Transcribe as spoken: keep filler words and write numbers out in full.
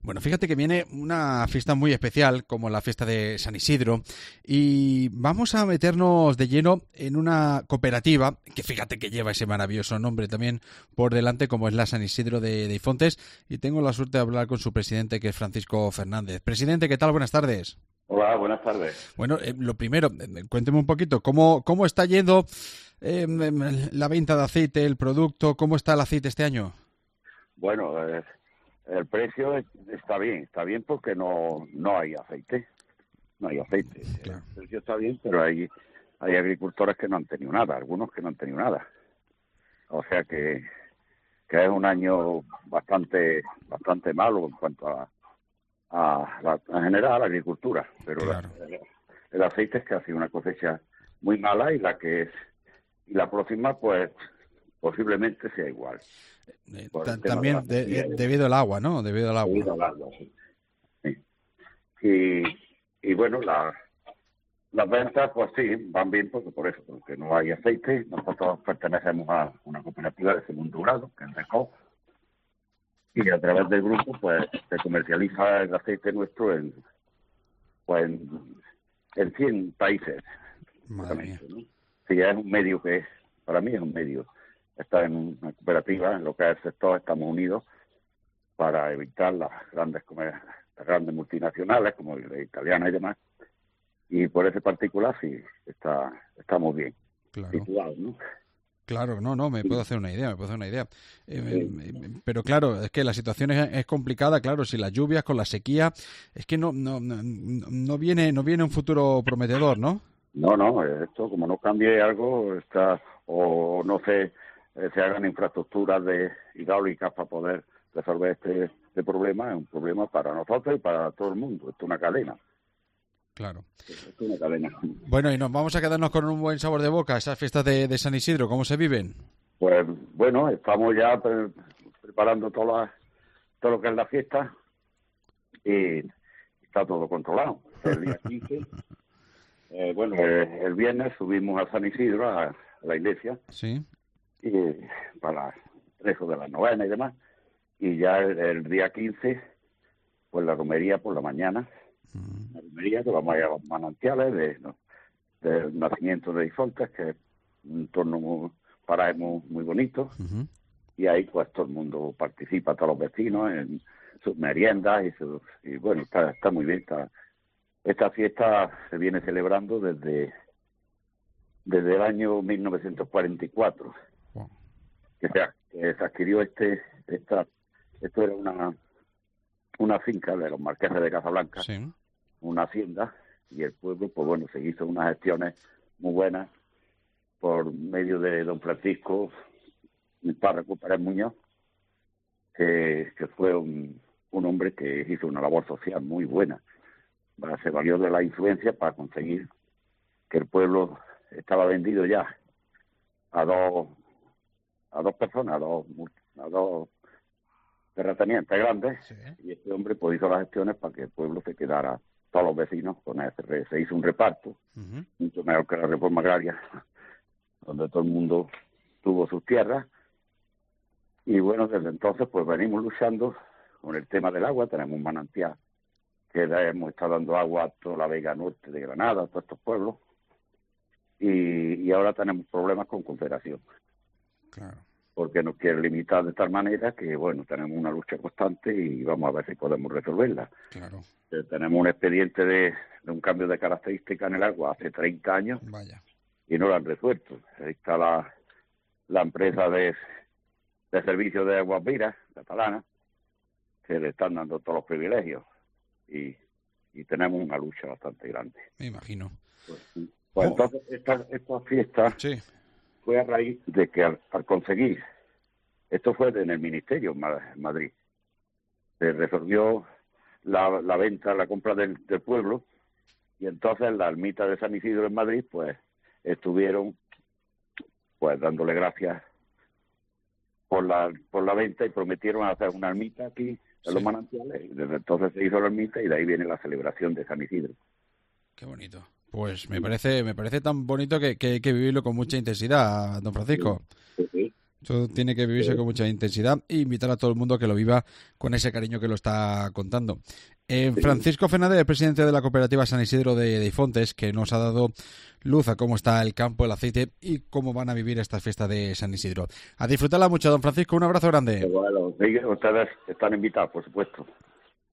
Bueno, fíjate que viene una fiesta muy especial, como la fiesta de San Isidro, y vamos a meternos de lleno en una cooperativa, que fíjate que lleva ese maravilloso nombre también por delante, como es la San Isidro de, de Ifontes, y tengo la suerte de hablar con su presidente, que es Francisco Fernández. Presidente, ¿qué tal? Buenas tardes. Hola, buenas tardes. Bueno, eh, lo primero, eh, cuénteme un poquito, ¿cómo, cómo está yendo eh, la venta de aceite, el producto? ¿Cómo está el aceite este año? Bueno, eh, el precio está bien, está bien porque no no hay aceite, no hay aceite. Claro. El precio está bien, pero hay hay agricultores que no han tenido nada, algunos que no han tenido nada. O sea que, que es un año bastante bastante malo en cuanto a, a, la, en general a la agricultura, pero Claro. la, el, el aceite es que ha sido una cosecha muy mala y la que es y la próxima pues posiblemente sea igual. Eh, Por el ta- tema de también la de- sequía, eh, debido al agua, ¿no? Debido al agua. debido al agua, sí. Sí. Y, y bueno, la, las ventas, pues sí, van bien porque por eso, porque no hay aceite. Nosotros pertenecemos a una cooperativa de segundo grado, que es RECO, y a través del grupo, pues, se comercializa el aceite nuestro en, pues, en, en cien países. Madre mía. ¿No? Sí, es un medio que, para mí es un medio. Está en una cooperativa, en lo que es el sector, estamos unidos para evitar las grandes comer- las grandes multinacionales como la italiana y demás, y por ese particular sí está estamos bien Claro. situados, ¿no? Claro, no, no, me Sí. puedo hacer una idea, me puedo hacer una idea. Eh, Sí. eh, pero claro, es que la situación es, es complicada, claro, si las lluvias, con la sequía, es que no, no, no, no viene, no viene un futuro prometedor, ¿no? No, no, esto como no cambie algo está o no se eh, se hagan infraestructuras de hidráulicas para poder resolver este, este problema, es un problema para nosotros y para todo el mundo. Esto es una cadena, Claro. esto es una cadena. Bueno, y nos vamos a quedarnos con un buen sabor de boca, esas fiestas de, de San Isidro, ¿cómo se viven? Pues bueno, estamos ya pre- preparando toda la- todo lo que es la fiesta y está todo controlado. El día quince, eh, bueno, eh, el viernes subimos a San Isidro, a, a la iglesia, Sí. y para el rezo de la novena y demás, y ya el, el día quince, pues la romería por la mañana, Mm. la romería que vamos a ir a los manantiales de, no, del nacimiento de Ifontes, que es un entorno muy, para muy, muy bonito, Ujú. y ahí pues todo el mundo participa, todos los vecinos en sus meriendas y, sus, y bueno, está, está muy bien. Está, esta fiesta se viene celebrando desde desde el año mil novecientos cuarenta y cuatro, Wow. que se, que se adquirió este esta esto era una una finca de los marqueses de Casablanca, Sí. una hacienda, y el pueblo pues bueno, se hizo unas gestiones muy buenas por medio de don Francisco, mi párroco Pérez Muñoz, que, que fue un, un hombre que hizo una labor social muy buena. Se valió de la influencia para conseguir que el pueblo estaba vendido ya a dos a dos personas, a dos, a dos terratenientes grandes, Sí. y este hombre pues hizo las gestiones para que el pueblo se quedara, todos los vecinos, con ese, se hizo un reparto, Ujú. mucho mejor que la reforma agraria, donde todo el mundo tuvo sus tierras. Y bueno, desde entonces pues venimos luchando con el tema del agua. Tenemos un manantial que le hemos estado dando agua a toda la Vega Norte de Granada, a todos estos pueblos, y, y ahora tenemos problemas con Confederación, Claro. porque nos quiere limitar de tal manera que, bueno, tenemos una lucha constante y vamos a ver si podemos resolverla. Claro. Eh, tenemos un expediente de, de un cambio de característica en el agua hace treinta años Vaya. y no lo han resuelto. Ahí está la, la empresa de, de servicio de aguas viras catalana, que le están dando todos los privilegios, y, y tenemos una lucha bastante grande. Me imagino. Pues, sí. Pues Oh. entonces esta, esta fiesta Sí. fue a raíz de que al, al conseguir, esto fue en el ministerio en Ma- en Madrid, se resolvió la, la venta, la compra del, del pueblo, y entonces la ermita de San Isidro en Madrid pues estuvieron pues dándole gracias por la por la venta y prometieron hacer una ermita aquí en Sí. los manantiales, y desde entonces se hizo la ermita y de ahí viene la celebración de San Isidro. Qué bonito. Pues me parece, me parece tan bonito que, que hay que vivirlo con mucha intensidad, don Francisco. Sí, sí. Eso tiene que vivirse Sí. con mucha intensidad e invitar a todo el mundo a que lo viva con ese cariño que lo está contando. Eh, Sí. Francisco Fernández, el presidente de la cooperativa San Isidro de, de Ifontes, que nos ha dado luz a cómo está el campo, el aceite y cómo van a vivir estas fiestas de San Isidro. A disfrutarla mucho, don Francisco. Un abrazo grande. Bueno, sí, ustedes están invitados, por supuesto.